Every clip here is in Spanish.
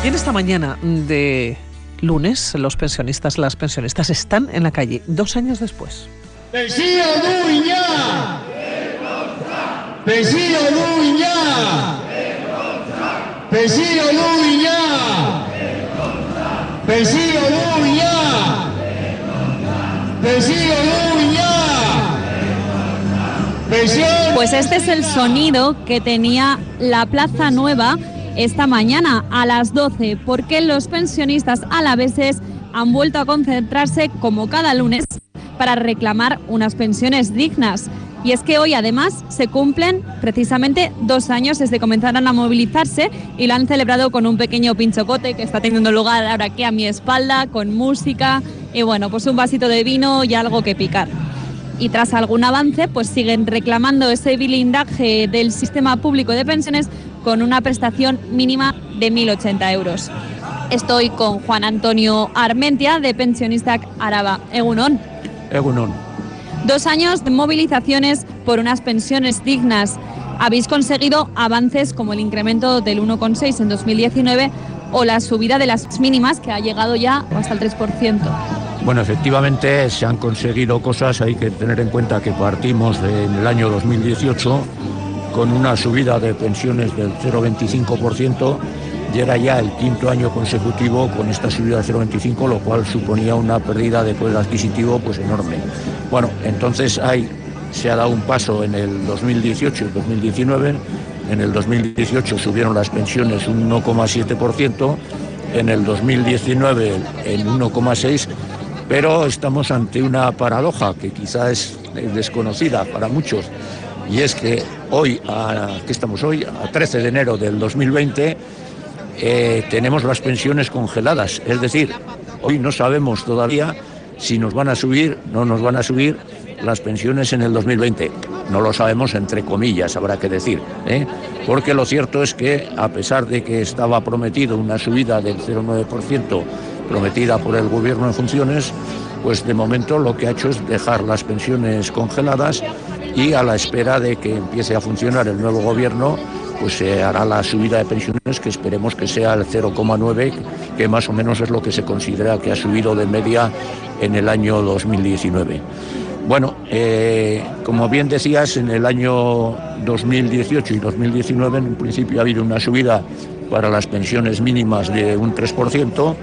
Y en esta mañana de lunes, las pensionistas están en la calle 2 años después. Pensió duina! Pensió duina! Pensió duina! Pensió duina! Pensió duina! Pues este es el sonido que tenía la Plaza Nueva esta mañana a las 12, porque los pensionistas alaveses han vuelto a concentrarse como cada lunes para reclamar unas pensiones dignas. Y es que hoy además se cumplen precisamente 2 años desde que comenzaron a movilizarse y lo han celebrado con un pequeño pinchocote que está teniendo lugar ahora aquí a mi espalda, con música y bueno, pues un vasito de vino y algo que picar. Y tras algún avance, pues siguen reclamando ese blindaje del sistema público de pensiones con una prestación mínima de 1.080 euros. Estoy con Juan Antonio Armentia, de Pensionistak Araba. Egunon. Egunon. 2 años de movilizaciones por unas pensiones dignas. Habéis conseguido avances como el incremento del 1,6 en 2019 o la subida de las mínimas, que ha llegado ya hasta el 3%. Bueno, efectivamente se han conseguido cosas. Hay que tener en cuenta que partimos en el año 2018 con una subida de pensiones del 0,25%, y era ya el 5º año consecutivo con esta subida de 0,25%, lo cual suponía una pérdida de poder adquisitivo pues enorme. Bueno, entonces se ha dado un paso en el 2018 y el 2019. En el 2018 subieron las pensiones un 1,7%, en el 2019 el 1,6%, pero estamos ante una paradoja que quizá es desconocida para muchos, y es que hoy, ¿qué estamos hoy? A 13 de enero del 2020, tenemos las pensiones congeladas. Es decir, hoy no sabemos todavía si nos van a subir, no nos van a subir las pensiones en el 2020. No lo sabemos, entre comillas, habrá que decir, porque lo cierto es que, a pesar de que estaba prometido una subida del 0,9%, prometida por el gobierno en funciones, pues de momento lo que ha hecho es dejar las pensiones congeladas, y a la espera de que empiece a funcionar el nuevo gobierno, pues se hará la subida de pensiones, que esperemos que sea el 0,9, que más o menos es lo que se considera que ha subido de media en el año 2019. Bueno, como bien decías, en el año 2018 y 2019 en un principio ha habido una subida para las pensiones mínimas de un 3%.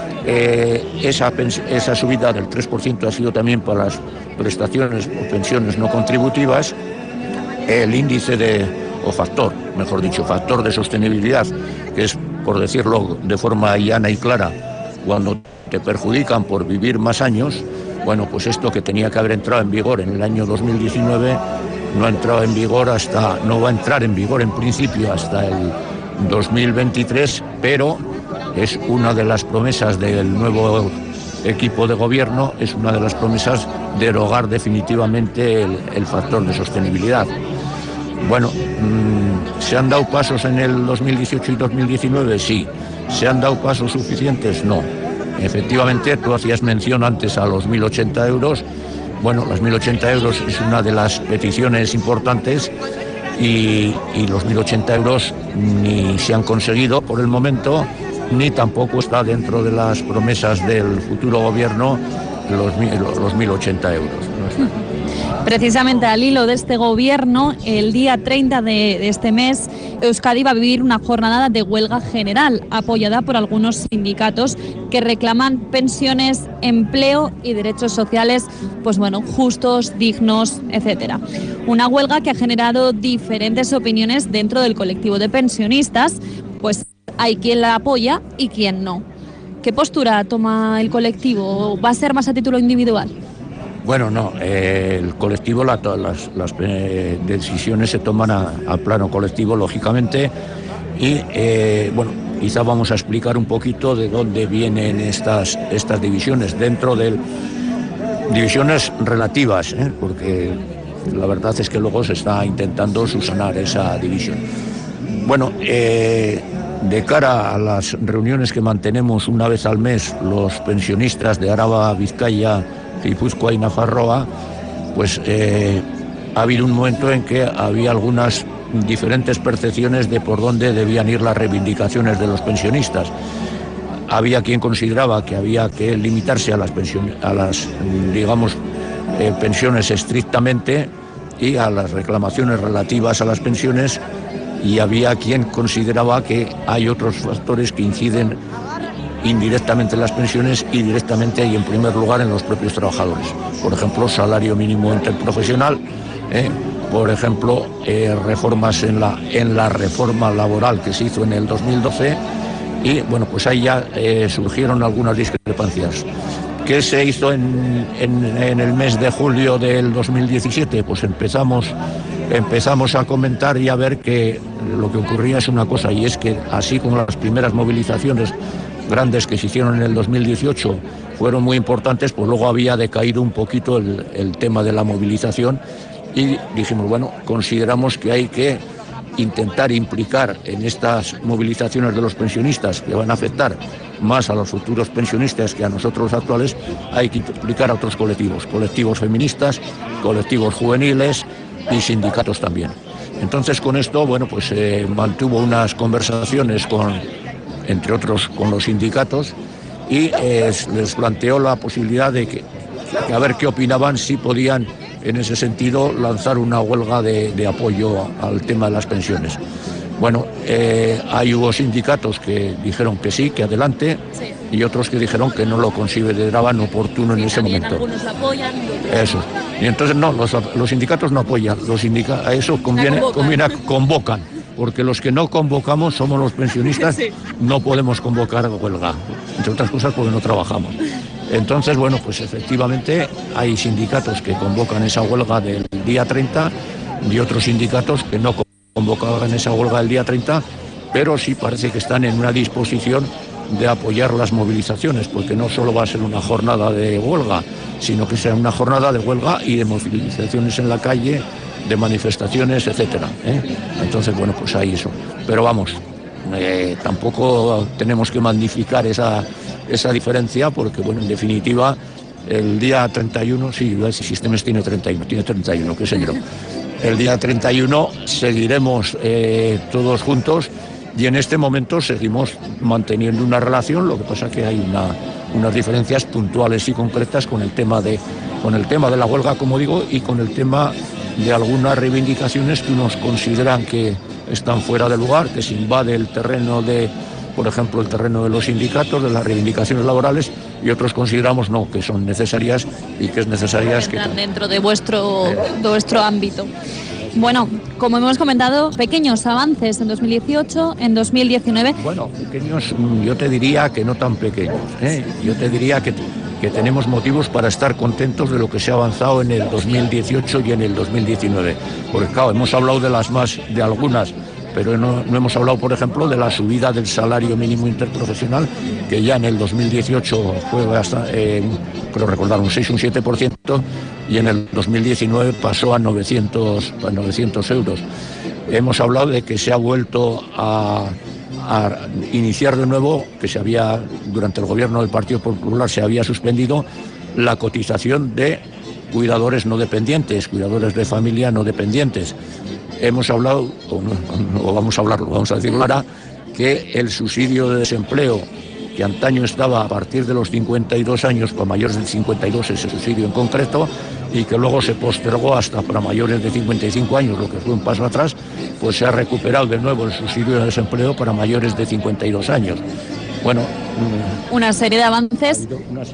Esa subida del 3% ha sido también para las prestaciones o pensiones no contributivas. El índice factor de sostenibilidad, que es, por decirlo de forma llana y clara, cuando te perjudican por vivir más años. Bueno, pues esto, que tenía que haber entrado en vigor en el año 2019, no ha entrado en vigor no va a entrar en vigor en principio hasta el 2023, pero es una de las promesas del nuevo equipo de gobierno, es una de las promesas derogar definitivamente el factor de sostenibilidad. Bueno, ¿se han dado pasos en el 2018 y 2019? Sí. ¿Se han dado pasos suficientes? No. Efectivamente, tú hacías mención antes a los 1.080 euros. Bueno, los 1.080 euros es una de las peticiones importantes, y los 1.080 euros ni se han conseguido por el momento, ni tampoco está dentro de las promesas del futuro gobierno los 1.080 euros. No está. Precisamente al hilo de este gobierno, el día 30 de este mes, Euskadi va a vivir una jornada de huelga general apoyada por algunos sindicatos que reclaman pensiones, empleo y derechos sociales, pues bueno, justos, dignos, etcétera. Una huelga que ha generado diferentes opiniones dentro del colectivo de pensionistas, pues hay quien la apoya y quien no. ¿Qué postura toma el colectivo? ¿Va a ser más a título individual? Bueno, no, el colectivo, las decisiones se toman a plano colectivo, lógicamente, y bueno, quizá vamos a explicar un poquito de dónde vienen estas divisiones, dentro de divisiones relativas, porque la verdad es que luego se está intentando subsanar esa división. Bueno, de cara a las reuniones que mantenemos una vez al mes los pensionistas de Araba, Vizcaya, Guipúzcoa y Nafarroa, pues ha habido un momento en que había algunas diferentes percepciones de por dónde debían ir las reivindicaciones de los pensionistas. Había quien consideraba que había que limitarse a las pensiones estrictamente y a las reclamaciones relativas a las pensiones, y había quien consideraba que hay otros factores que inciden indirectamente en las pensiones y directamente y en primer lugar en los propios trabajadores. Por ejemplo, salario mínimo interprofesional, por ejemplo, reformas en la reforma laboral que se hizo en el 2012, y bueno, pues ahí ya surgieron algunas discrepancias. ¿Qué se hizo en el mes de julio del 2017? Pues empezamos a comentar y a ver que lo que ocurría es una cosa, y es que así como las primeras movilizaciones grandes que se hicieron en el 2018 fueron muy importantes, pues luego había decaído un poquito el tema de la movilización, y dijimos, bueno, consideramos que hay que intentar implicar en estas movilizaciones de los pensionistas, que van a afectar más a los futuros pensionistas que a nosotros los actuales, hay que implicar a otros colectivos feministas, colectivos juveniles y sindicatos también. Entonces, con esto, bueno, pues mantuvo unas conversaciones entre otros con los sindicatos, y les planteó la posibilidad de que a ver qué opinaban, si podían en ese sentido lanzar una huelga de apoyo al tema de las pensiones. Bueno, ahí hubo sindicatos que dijeron que sí, que adelante, sí, y otros que dijeron que no lo consideraban oportuno en ese momento. Algunos lo apoyan. Eso. Y entonces no, los sindicatos no apoyan, a eso convocan, porque los que no convocamos somos los pensionistas, sí. No podemos convocar huelga, entre otras cosas porque no trabajamos. Entonces, bueno, pues efectivamente hay sindicatos que convocan esa huelga del día 30 y otros sindicatos que no convocaban esa huelga del día 30, pero sí parece que están en una disposición de apoyar las movilizaciones, porque no solo va a ser una jornada de huelga, sino que será una jornada de huelga y de movilizaciones en la calle, de manifestaciones, etcétera. Entonces, bueno, pues hay eso. Pero vamos, tampoco tenemos que magnificar esa diferencia, porque, bueno, en definitiva, el día 31, sí, el sistema tiene 31, qué sé yo. El día 31 seguiremos todos juntos, y en este momento seguimos manteniendo una relación, lo que pasa que hay unas diferencias puntuales y concretas con el tema de la huelga, como digo, y con el tema de algunas reivindicaciones que unos consideran que están fuera de lugar, que se invade el terreno por ejemplo, el terreno de los sindicatos, de las reivindicaciones laborales, y otros consideramos no, que son necesarias y que es necesarias que entran dentro de vuestro ámbito. Bueno, como hemos comentado, pequeños avances en 2018, en 2019. Bueno, pequeños, yo te diría que no tan pequeños, Yo te diría que tenemos motivos para estar contentos de lo que se ha avanzado en el 2018 y en el 2019. Porque, claro, hemos hablado de algunas, pero no hemos hablado, por ejemplo, de la subida del salario mínimo interprofesional, que ya en el 2018 fue hasta, creo recordar, un 6 o un 7%, y en el 2019 pasó a 900 euros. Hemos hablado de que se ha vuelto a iniciar de nuevo, que durante el gobierno del Partido Popular se había suspendido la cotización de cuidadores no dependientes, cuidadores de familia no dependientes. Hemos hablado, vamos a decirlo ahora, que el subsidio de desempleo, que antaño estaba a partir de los 52 años, para mayores de 52 ese subsidio en concreto, y que luego se postergó hasta para mayores de 55 años, lo que fue un paso atrás, pues se ha recuperado de nuevo el subsidio de desempleo para mayores de 52 años. Bueno, una serie de avances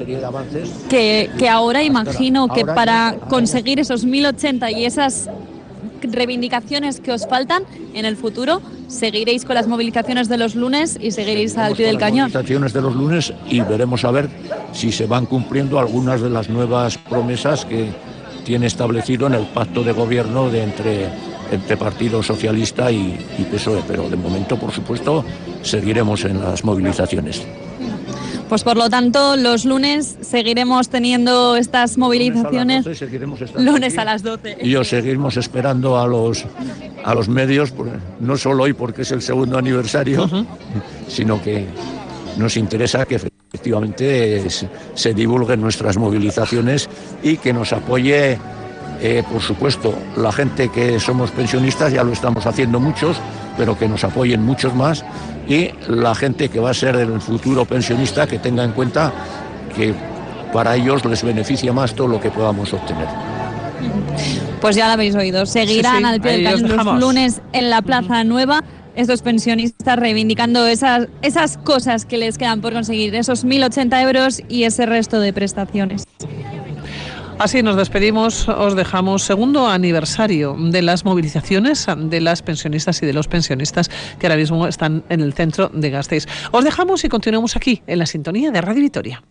que ahora imagino que para conseguir esos 1080 y esas reivindicaciones que os faltan en el futuro, seguiréis con las movilizaciones de los lunes y seguiréis al pie del cañón. Movilizaciones de los lunes, y veremos a ver si se van cumpliendo algunas de las nuevas promesas que tiene establecido en el pacto de gobierno entre Partido Socialista y PSOE, pero de momento, por supuesto, seguiremos en las movilizaciones. Pues por lo tanto, los lunes seguiremos teniendo estas movilizaciones. Lunes a las 12. Y os seguimos esperando a los medios, no solo hoy porque es el segundo aniversario, sino que nos interesa que efectivamente se divulguen nuestras movilizaciones y que nos apoye Por supuesto, la gente que somos pensionistas ya lo estamos haciendo muchos, pero que nos apoyen muchos más, y la gente que va a ser el futuro pensionista, que tenga en cuenta que para ellos les beneficia más todo lo que podamos obtener. Pues ya lo habéis oído, seguirán al pie del cañón los lunes en la Plaza Nueva estos pensionistas reivindicando esas cosas que les quedan por conseguir, esos 1.080 euros y ese resto de prestaciones. Así nos despedimos, os dejamos segundo aniversario de las movilizaciones de las pensionistas y de los pensionistas que ahora mismo están en el centro de Gasteiz. Os dejamos y continuamos aquí en la sintonía de Radio Vitoria.